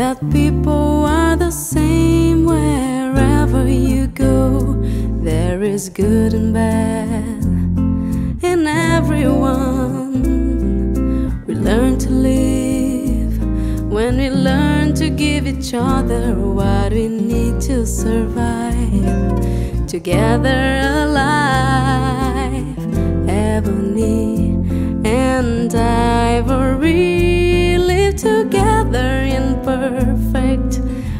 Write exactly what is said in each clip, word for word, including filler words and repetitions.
that people are the same wherever you go. There is good and bad in everyone. We learn to live when we learn to give each other what we need to survive. Together alive, ebony and ivory live together in perfect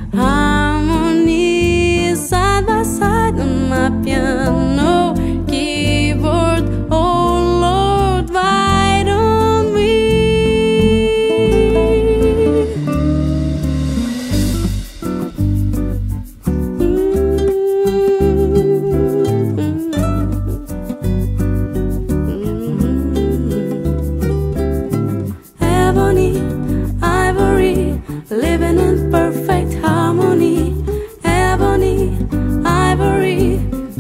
harmony, side by side on my piano keyboard. Oh Lord, write on me. Ebony, ivory, living in perfect harmony. Ebony, ivory,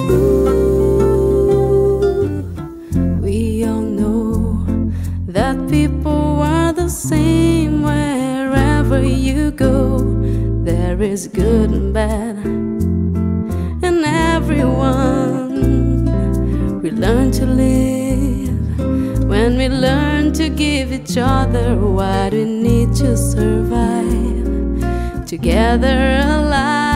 ooh. We all know that people are the same wherever you go. There is good and bad in everyone. We learn to live when we learn to give each other what we need to survive. Together alive.